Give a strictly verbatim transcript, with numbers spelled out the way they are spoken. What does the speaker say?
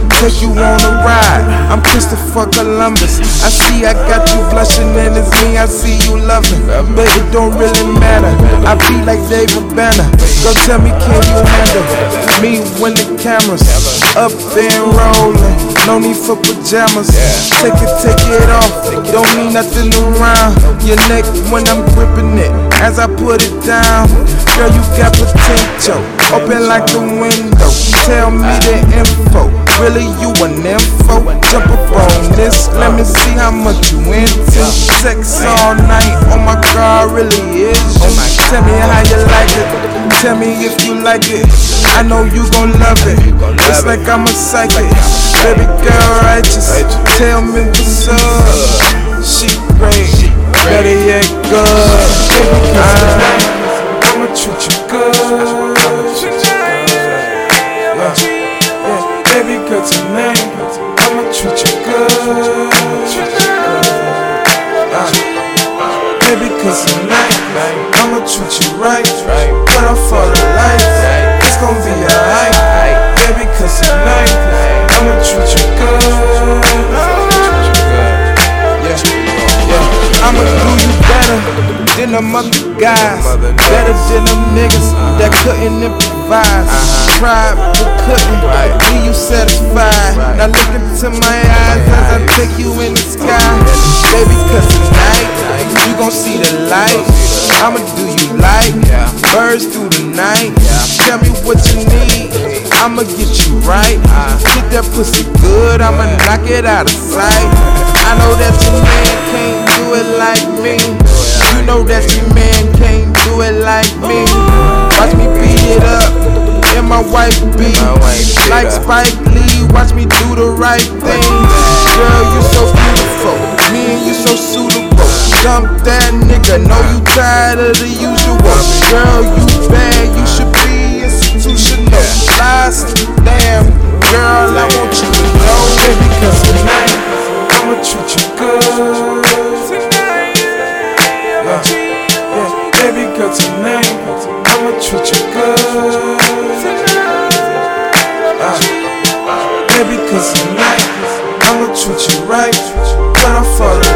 take you on a ride. I'm Christopher Columbus. I see I got you blushing and it's me I see you loving. But it don't really matter. I be like David Banner. Go tell me, can you handle me when the camera's up and rolling? No need for pajamas. Take it, take it off. Don't need nothing around your neck when I'm gripping it. As I put it down, girl, you got potential. Open like the window. Tell me the info. Really, you an info? Jump up on this. Let me see how much you into. Sex all night. Oh my God, really is you. Tell me how you like it. Tell me if you like it. I know you gon' love it. It's like I'm a psychic. Baby girl, righteous. Tell me what's up. She great. Better yet, good. Baby, I, I'ma treat you good. Yeah, yeah. Baby, girl, tonight I'ma treat you good. Uh, baby, cause tonight I'ma treat you right. Put on for the life. It's gon' be alright. Baby, cause tonight I'ma treat you good. Yeah, yeah. I'ma do you better than them other guys. Better than them niggas that couldn't improvise. Tried but couldn't leave you satisfied. Now look into my eyes as I take you in the sky. Baby, cause tonight you gon' see the light. I'ma do you like birds through the night. Tell me what you need, I'ma get you right. Get that pussy good, I'ma knock it out of sight. I know that your man can't do it like me. You know that your man can't do it like me. Watch me beat it up, and my wife beat like Spike Lee. Watch me do the right thing. Girl, you so beautiful, me and you so suitable. Dump that nigga, know you tired of the usual. Girl, you bad, you should be institutional. Last damn, girl, I want you to know, baby, cause tonight I'ma treat you good. Yeah, yeah, baby, girl, tonight I'ma treat you good. Uh, baby, cause tonight I'ma treat you right. Put on for the